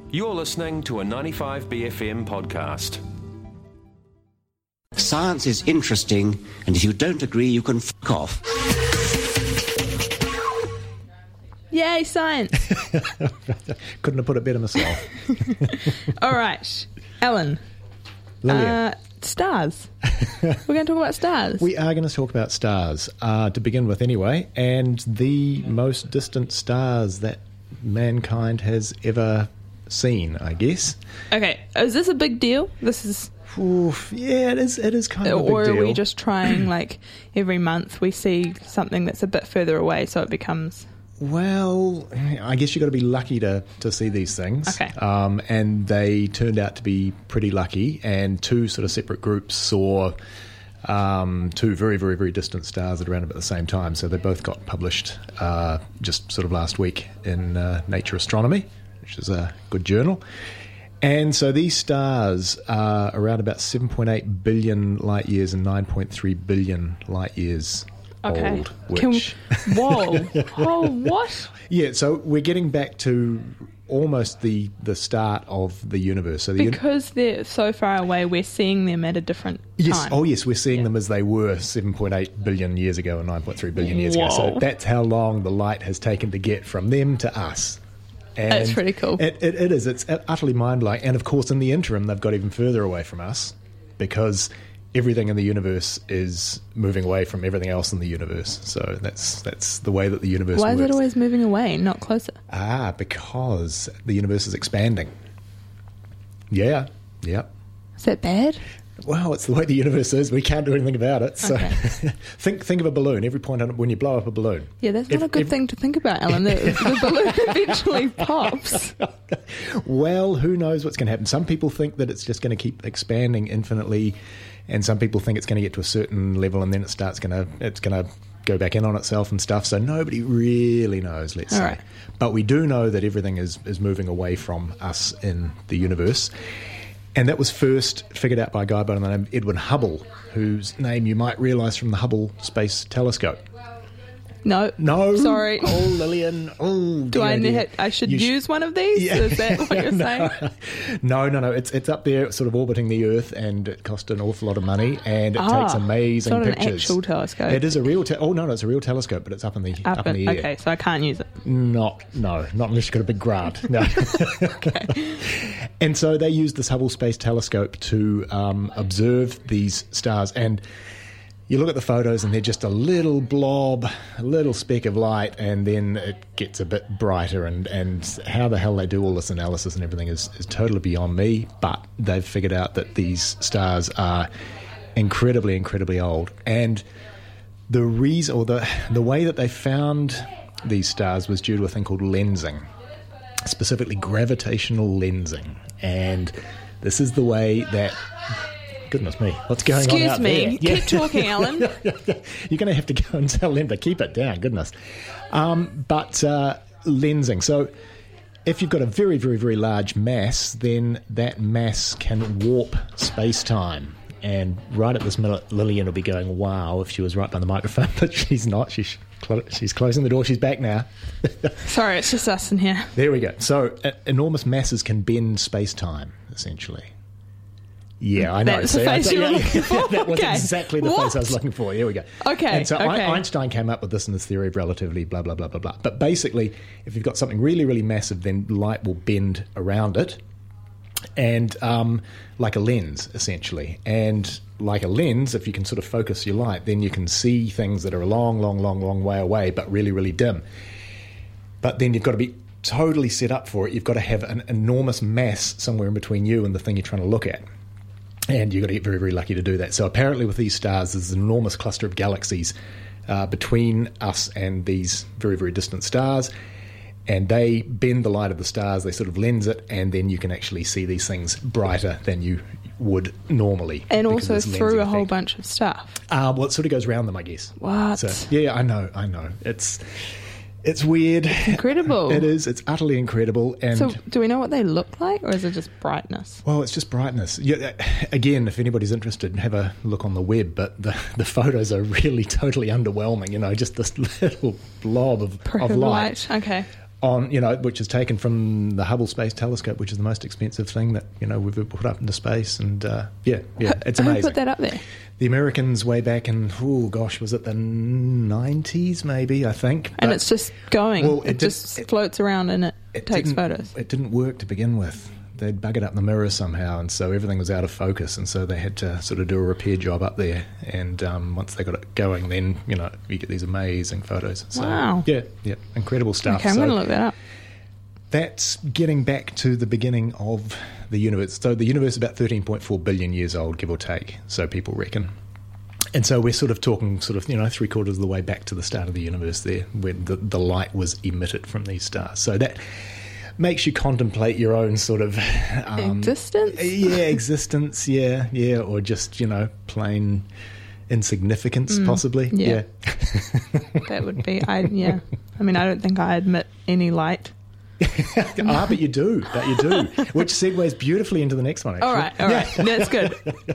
You're listening to a 95BFM podcast. Science is interesting, and if you don't agree, you can f*** off. Yay, science! Couldn't have put it better myself. All right, Alan. Lillian. Stars. We're going to talk about stars. We are going to talk about stars, to begin with anyway, and the most distant stars that mankind has ever seen, I guess. Okay, is this a big deal? This is... Oof, yeah, it is kind of a big or deal. are we just trying, like, every month we see something that's a bit further away so it becomes... Well, I guess you've got to be lucky to see these things. Okay. And they turned out to be pretty lucky, and two sort of separate groups saw two very, very, very distant stars at around about the same time. So they both got published just sort of last week in Nature Astronomy, which is a good journal. And so these stars are around about 7.8 billion light years and 9.3 billion light years old. Which... Whoa. Oh, what? Yeah, so we're getting back to almost the start of the universe. So because they're so far away, we're seeing them at a different time. Oh yes, we're seeing them as they were 7.8 billion years ago and 9.3 billion years ago. So that's how long the light has taken to get from them to us. And that's pretty cool. It is. It's utterly mind-blowing. And of course, in the interim, they've got even further away from us because everything in the universe is moving away from everything else in the universe. So that's the way that the universe works. Why is it always moving away, not closer? Because the universe is expanding. Yeah. Yep. Is that bad? Well, it's the way the universe is. We can't do anything about it. So okay. think of a balloon. Every point on it, when you blow up a balloon. Yeah, that's not a good thing to think about, Alan. The balloon eventually pops. Well, who knows what's going to happen? Some people think that it's just going to keep expanding infinitely, and some people think it's going to get to a certain level and then it's going to go back in on itself and stuff. So nobody really knows, let's say. Right. But we do know that everything is moving away from us in the universe. And that was first figured out by a guy by the name of Edwin Hubble, whose name you might realise from the Hubble Space Telescope. No. Sorry. Oh, Lillian. Oh, do I should use one of these? Yeah. Is that what you're saying? No. It's up there, sort of orbiting the Earth, and it cost an awful lot of money, and it takes amazing pictures. It's not an actual telescope. It is a real. It's a real telescope, but it's up in the air. Okay, so I can't use it. Not unless you've got a big grant. No. Okay. And so they used this Hubble Space Telescope to observe these stars, and you look at the photos and they're just a little blob, a little speck of light, and then it gets a bit brighter, and how the hell they do all this analysis and everything is totally beyond me, but they've figured out that these stars are incredibly, incredibly old. And the reason, or the way that they found these stars was due to a thing called lensing, specifically gravitational lensing. And this is the way that... Goodness me, what's going on out there? Excuse me, keep talking, Alan. You're going to have to go and tell them to keep it down, goodness. But lensing. So if you've got a very, very, very large mass, then that mass can warp space-time. And right at this minute, Lillian will be going, wow, if she was right by the microphone, but she's not. She's closing the door. She's back now. Sorry, it's just us in here. There we go. So enormous masses can bend space-time, essentially. Yeah, I know. That's the face you were looking for? That was exactly the face I was looking for. Here we go. Okay. And so Einstein came up with this in his theory of relativity, blah, blah, blah, blah, blah. But basically, if you've got something really, really massive, then light will bend around it, and like a lens, essentially. And like a lens, if you can sort of focus your light, then you can see things that are a long, long, long, long way away, but really, really dim. But then you've got to be totally set up for it. You've got to have an enormous mass somewhere in between you and the thing you're trying to look at. And you've got to get very, very lucky to do that. So apparently with these stars, there's an enormous cluster of galaxies between us and these very, very distant stars. And they bend the light of the stars, they sort of lens it, and then you can actually see these things brighter than you would normally. And also through a whole bunch of stuff. Well, it sort of goes around them, I guess. What? So, yeah, I know. It's weird. It's incredible. It is. It's utterly incredible. And so do we know what they look like, or is it just brightness? Well, it's just brightness. Yeah, again, if anybody's interested, have a look on the web, but the photos are really totally underwhelming, just this little blob of light. Okay. which is taken from the Hubble Space Telescope, which is the most expensive thing that we've ever put up into space, and it's amazing. Who put that up there? The Americans way back in, was it the 90s maybe, I think. And it's just going. Well, it just floats around and it takes photos. It didn't work to begin with. They'd buggered up the mirror somehow, and so everything was out of focus, and so they had to sort of do a repair job up there. And once they got it going, then, you get these amazing photos. So, wow. Yeah, incredible stuff. Okay, I'm going to look that up. That's getting back to the beginning of the universe. So the universe is about 13.4 billion years old, give or take, so people reckon. And so we're sort of talking 3/4 of the way back to the start of the universe there, when the light was emitted from these stars. So that makes you contemplate your own sort of... existence? Yeah, existence, yeah, or just, plain insignificance, possibly. Yeah. That would be... I mean, I don't think I admit any light. But you do, which segues beautifully into the next one, actually. All right. That's good.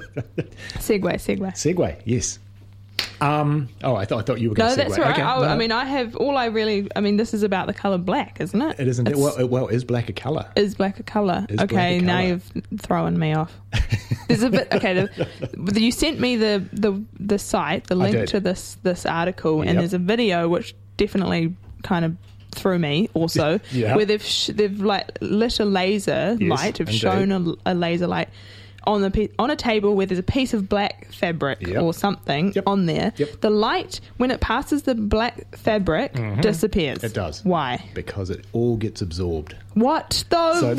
Segue, yes. I thought you were going to segue. No, that's all right. Okay, I mean, this is about the colour black, isn't it? It isn't. Well, is black a colour? Is black a colour? Okay, now you've thrown me off. There's a bit. Okay, you sent me the site, the link to this article, and there's a video which definitely kind of through me also, where they've like lit a laser light, have shown a laser light on a table where there's a piece of black fabric or something on there. The light, when it passes the black fabric, disappears. It does. Why? Because it all gets absorbed. What though?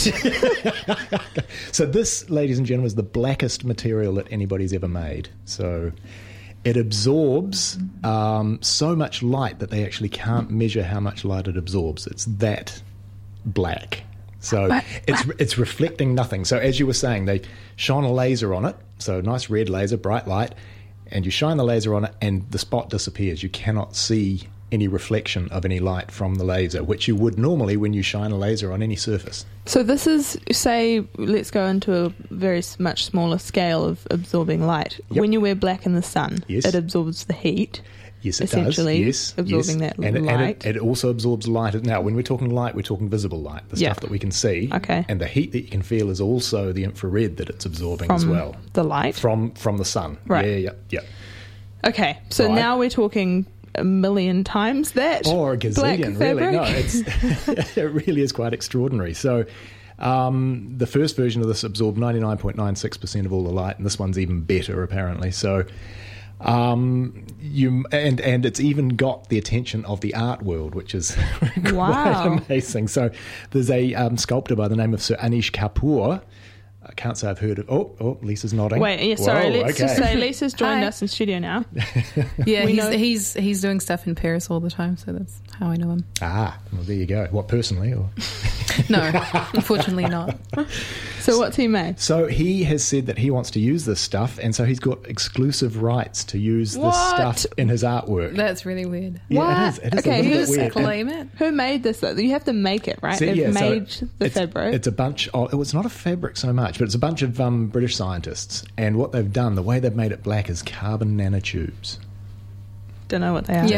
So this, ladies and gentlemen, is the blackest material that anybody's ever made. So it absorbs so much light that they actually can't measure how much light it absorbs. It's that black. So it's reflecting nothing. So as you were saying, they shone a laser on it, so a nice red laser, bright light, and you shine the laser on it and the spot disappears. You cannot see any reflection of any light from the laser, which you would normally when you shine a laser on any surface. So this is, say, let's go into a very much smaller scale of absorbing light. When you wear black in the sun, it absorbs the heat. Yes, it essentially does. Yes, absorbing that light. And it also absorbs light. Now, when we're talking light, we're talking visible light, the stuff that we can see. Okay. And the heat that you can feel is also the infrared that it's absorbing as well. From the light? From the sun. Right. Yeah. Okay, so now we're talking a million times that. Or a gazillion, really. No, it really is quite extraordinary. So the first version of this absorbed 99.96% of all the light, and this one's even better, apparently. So... and it's even got the attention of the art world, which is quite amazing. So there's a sculptor by the name of Sir Anish Kapoor. I can't say I've heard of... Oh, Lisa's nodding. Wait, sorry. Let's just say Lisa's joined us in studio now. Yeah, he's doing stuff in Paris all the time, so that's how I know him. Ah, well, there you go. What, personally? Or? No, unfortunately not. So what's he made? So he has said that he wants to use this stuff, and so he's got exclusive rights to use this stuff in his artwork. That's really weird. Yeah, it is okay, a little bit weird. Claim it. Who made this? You have to make it, right? They've made the fabric. It's a bunch of... It's not a fabric so much, but it's a bunch of British scientists, and what they've done, the way they've made it black, is carbon nanotubes. Don't know what they are. Yeah.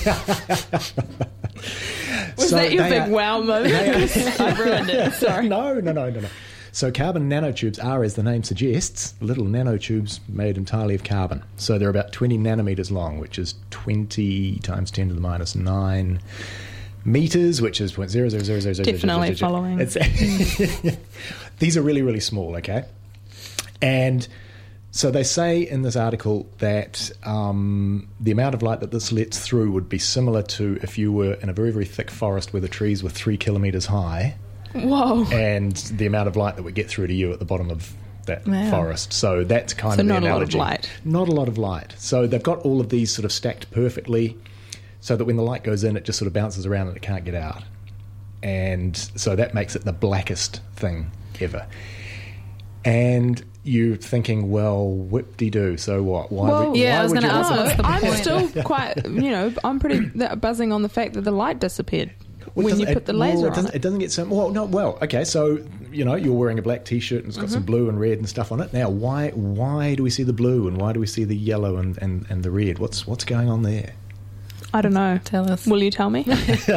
Was that your big wow moment? I ruined it. Sorry. No. So carbon nanotubes are, as the name suggests, little nanotubes made entirely of carbon. So they're about 20 nanometers long, which is 20 times 10 to the minus 9 meters, which is 0.00000. Definitely following. These are really, really small, okay? And so they say in this article that the amount of light that this lets through would be similar to if you were in a very, very thick forest where the trees were 3 kilometres high. Whoa. And the amount of light that would get through to you at the bottom of that forest. So that's kind of the analogy. Not a lot of light. Not a lot of light. So they've got all of these sort of stacked perfectly so that when the light goes in, it just sort of bounces around and it can't get out. And so that makes it the blackest thing ever. And you're thinking, well, whip-de-doo, so what? I was going to ask what's the point? I'm still quite, I'm pretty buzzing on the fact that the light disappeared when you put the laser on it. It doesn't get so... okay, so, you're wearing a black T-shirt and it's got some blue and red and stuff on it. Now, why do we see the blue and why do we see the yellow and the red? What's going on there? I don't know. Tell us. Will you tell me?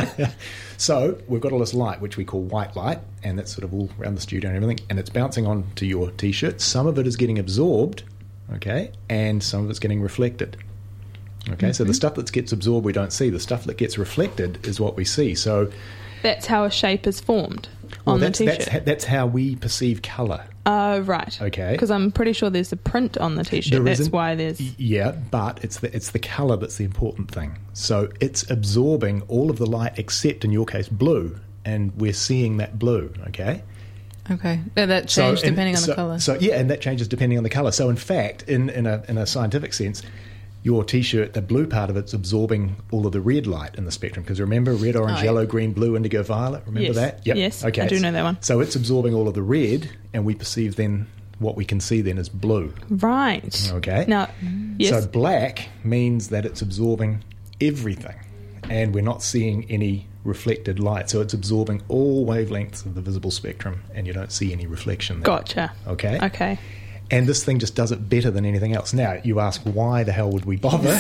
So we've got all this light, which we call white light, and that's sort of all around the studio and everything, and it's bouncing onto your T-shirt. Some of it is getting absorbed, okay, and some of it's getting reflected. Okay, so the stuff that gets absorbed we don't see. The stuff that gets reflected is what we see. So that's how a shape is formed on the T-shirt. That's how we perceive colour. Right. Okay. Because I'm pretty sure there's a print on the T-shirt. That's why there's... Yeah, but it's the colour that's the important thing. So it's absorbing all of the light except, in your case, blue, and we're seeing that blue, okay? Okay. That changes depending on the colour. So, yeah, and that changes depending on the colour. So, in fact, in a scientific sense, your T-shirt, the blue part of it's absorbing all of the red light in the spectrum. Because remember, red, orange, yellow, green, blue, indigo, violet. Remember that? Yep. Yes, okay. I do know that one. So it's absorbing all of the red, and we perceive then what we can see then is blue. Right. Okay. Now, yes. So black means that it's absorbing everything, and we're not seeing any reflected light. So it's absorbing all wavelengths of the visible spectrum, and you don't see any reflection there. Gotcha. Okay. Okay. And this thing just does it better than anything else. Now, you ask, why the hell would we bother?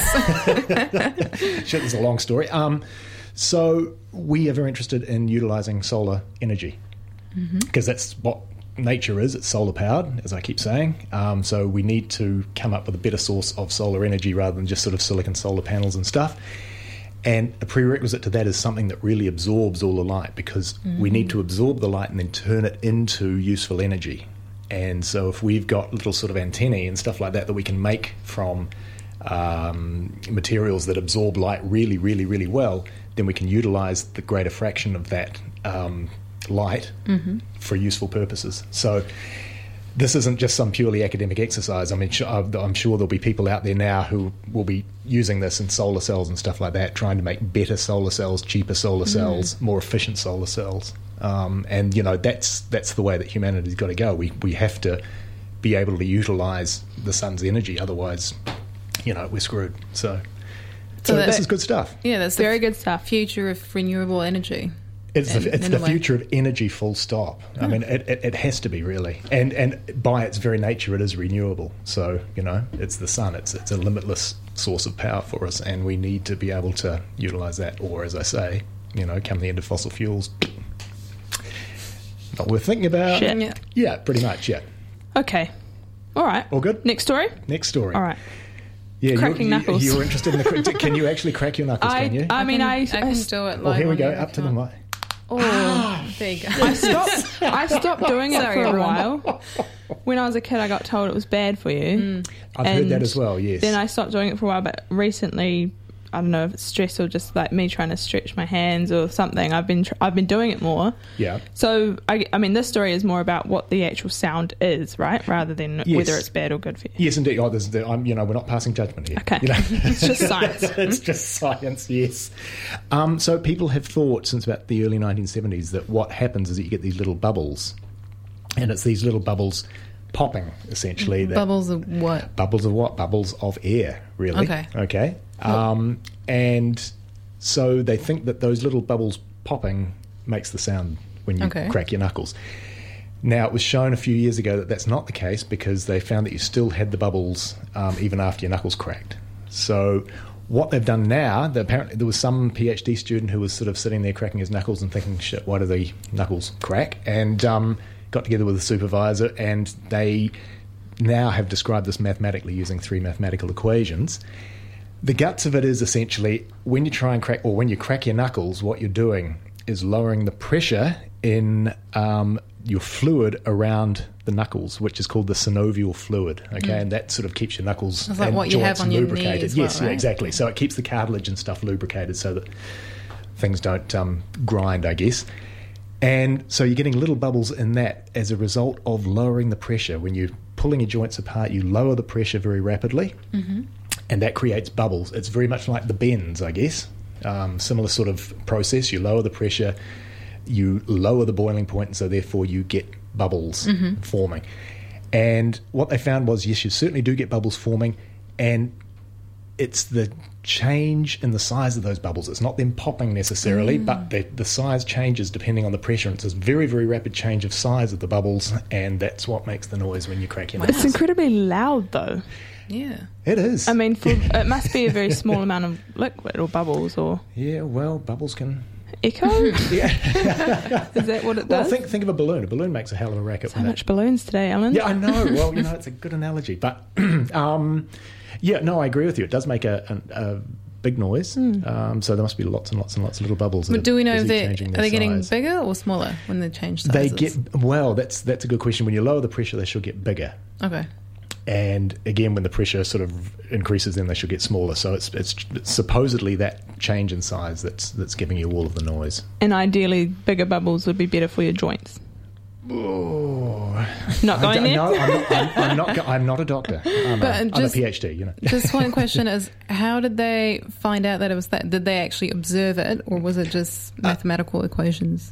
Shit, it's a long story. So we are very interested in utilising solar energy because that's what nature is. It's solar powered, as I keep saying. So we need to come up with a better source of solar energy rather than just sort of silicon solar panels and stuff. And a prerequisite to that is something that really absorbs all the light, because we need to absorb the light and then turn it into useful energy. And so if we've got little sort of antennae and stuff like that we can make from materials that absorb light really, really, really well, then we can utilise the greater fraction of that light for useful purposes. So this isn't just some purely academic exercise. I mean, I'm sure there'll be people out there now who will be using this in solar cells and stuff like that, trying to make better solar cells, cheaper solar cells, more efficient solar cells. And, you know, that's the way that humanity's got to go. We have to be able to utilise the sun's energy. Otherwise, you know, we're screwed. So this is good stuff. Yeah, that's very good stuff. Future of renewable energy. It's the future of energy, full stop. I mean, it has to be, really. And by its very nature, it is renewable. So, you know, it's the sun. It's a limitless source of power for us, and we need to be able to utilise that. Or, as I say, you know, come the end of fossil fuels, not worth thinking about. Shit. Yeah, pretty much, yeah. Okay. All right. All good? Next story? Next story. All right. Yeah, cracking knuckles. You're interested in the... Can you actually crack your knuckles, can you? I can do it. Well, here we go, up to the mic. Oh, there you go. I stopped doing it for a while. When I was a kid, I got told it was bad for you. I've heard that as well, yes. Then I stopped doing it for a while, but recently, I don't know if it's stress or just like me trying to stretch my hands or something, I've been doing it more. Yeah. So, I mean, this story is more about what the actual sound is, right? Rather than whether it's bad or good for you. Yes, indeed. Oh, we're not passing judgment here. Okay. You know? It's just science. It's just science, yes. So people have thought since about the early 1970s that what happens is that you get these little bubbles, and it's these little bubbles popping, essentially. Bubbles of what? Bubbles of what? Bubbles of air, really. Okay. And so they think that those little bubbles popping makes the sound when you crack your knuckles. Now, it was shown a few years ago that that's not the case, because they found that you still had the bubbles even after your knuckles cracked. So what they've done now, apparently there was some PhD student who was sort of sitting there cracking his knuckles and thinking, shit, why do the knuckles crack? And got together with a supervisor, and they now have described this mathematically using 3 mathematical equations. The guts of it is essentially when you try and crack, or when you crack your knuckles, what you're doing is lowering the pressure in your fluid around the knuckles, which is called the synovial fluid. Okay, and that sort of keeps your knuckles like and what you joints have on your lubricated. knee as well, Yes, right? yeah, exactly. So it keeps the cartilage and stuff lubricated so that things don't grind, I guess. And so you're getting little bubbles in that as a result of lowering the pressure. When you're pulling your joints apart, you lower the pressure very rapidly. And that creates bubbles. It's very much like the bends, I guess. Similar sort of process. You lower the pressure, you lower the boiling point, and so therefore you get bubbles forming. And what they found was, yes, you certainly do get bubbles forming, and it's the change in the size of those bubbles. It's not them popping necessarily, but the size changes depending on the pressure. And it's this very, very rapid change of size of the bubbles, and that's what makes the noise when you crack your knuckles. It's incredibly loud, though. Yeah. It is. I mean, it must be a very small amount of liquid or bubbles or... Yeah, well, bubbles can... Echo? Yeah. Is that what it does? Well, think of a balloon. A balloon makes a hell of a racket. So much balloons today, Alan. Yeah, I know. Well, it's a good analogy. But, yeah, no, I agree with you. It does make a big noise. So there must be lots and lots and lots of little bubbles. But do we know if are they getting bigger or smaller when they change sizes? That's a good question. When you lower the pressure, they should get bigger. Okay. And again, when the pressure sort of increases, then they should get smaller. So it's supposedly that change in size that's giving you all of the noise. And ideally, bigger bubbles would be better for your joints. Oh, not going there? No, I'm not a doctor. I'm a PhD. Just one question is: how did they find out that it was that? Did they actually observe it, or was it just mathematical equations?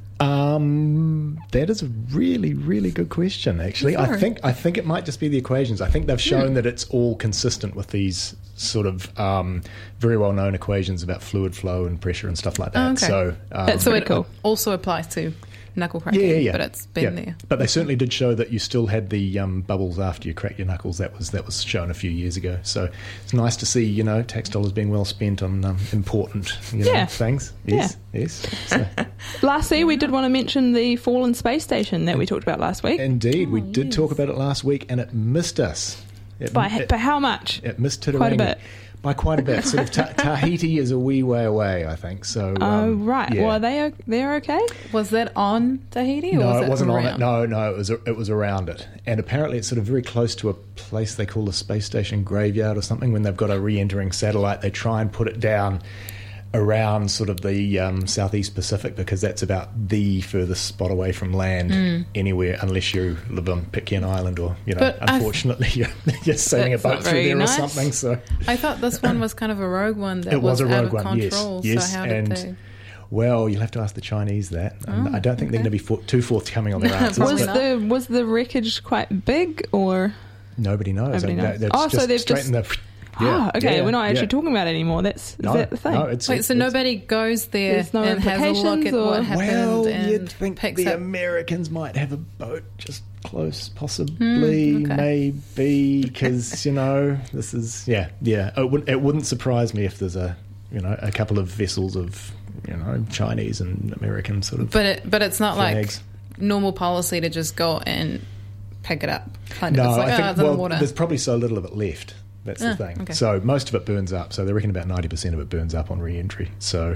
That is a really, really good question. Actually, I think it might just be the equations. I think they've shown that it's all consistent with these sort of very well-known equations about fluid flow and pressure and stuff like that. Okay. So that's pretty cool. Also applies to knuckle cracking, yeah. But it's been there. But they certainly did show that you still had the bubbles after you cracked your knuckles. That was shown a few years ago. So it's nice to see, tax dollars being well spent on important things. Yes. So. Lastly, we did want to mention the fallen space station that we talked about last week. Indeed, we did talk about it last week, and it missed us. By how much? It missed Titirangi. Quite a bit. By quite a bit. Sort of Tahiti is a wee way away, I think. So. Right. Yeah. Well, they're okay. Was that on Tahiti? Or No, was it wasn't around? on it. No, it was around it, and apparently it's sort of very close to a place they call the space station graveyard or something. When they've got a re-entering satellite, they try and put it down around sort of the southeast Pacific, because that's about the furthest spot away from land anywhere, unless you live on Pitcairn Island or, unfortunately you're sailing a boat through there or something. So I thought this one was kind of a rogue one that it was a rogue out of one, control. yes. So how did they... Well, you'll have to ask the Chinese that. I don't think they're going to be too forthcoming on their answers. Was the wreckage quite big, or...? Nobody knows. They've just... Yeah, okay. We're not actually talking about it anymore. Is that the thing? No, so nobody goes there and has a look at what happened. Well, and you'd think the Americans might have a boat just close, possibly, maybe, because this is It wouldn't surprise me if there's a couple of vessels of Chinese and American sort of. But it's not flags. like normal policy to just go and pick it up. No, it's like, I think it's in the water. There's probably so little of it left. That's the thing. Okay. So most of it burns up. So they reckon about 90% of it burns up on re-entry. So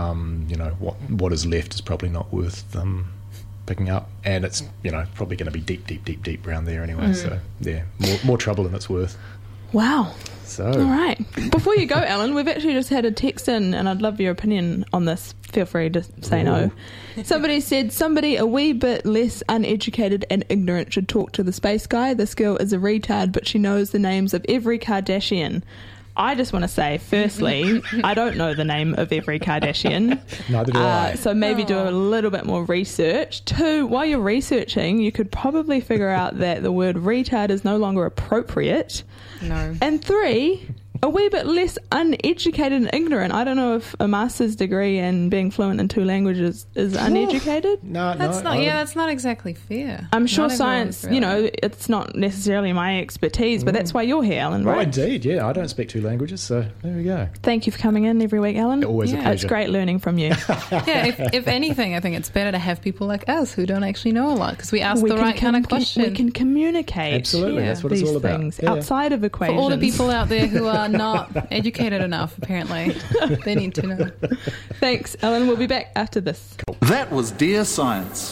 what is left is probably not worth picking up, and it's probably going to be deep around there anyway. So yeah, more trouble than it's worth. Wow. So all right. Before you go, Alan, we've actually just had a text in, and I'd love your opinion on this. Feel free to say no. Somebody said somebody a wee bit less uneducated and ignorant should talk to the space guy. This girl is a retard, but she knows the names of every Kardashian. I just want to say, firstly, I don't know the name of every Kardashian. Neither do I. So maybe do a little bit more research. 2, while you're researching, you could probably figure out that the word retard is no longer appropriate. No. And 3, a wee bit less uneducated and ignorant. I don't know if a master's degree and being fluent in 2 languages is uneducated. That's not exactly fair. I'm sure science, really. It's not necessarily my expertise, but that's why you're here, Alan, right? Oh, indeed, yeah. I don't speak 2 languages, so there we go. Thank you for coming in every week, Alan. Always a pleasure. It's great learning from you. If anything, I think it's better to have people like us who don't actually know a lot, because we ask the right kind of question. We can communicate. Absolutely, that's what it's all about. Things outside of equations. For all the people out there who are not educated enough, apparently, they need to know. Thanks, Alan. We'll be back after this. Cool. That was Dear Science.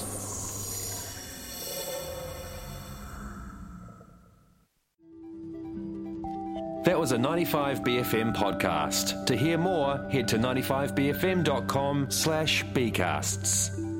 That was a 95BFM podcast. To hear more, head to 95BFM.com/bcasts.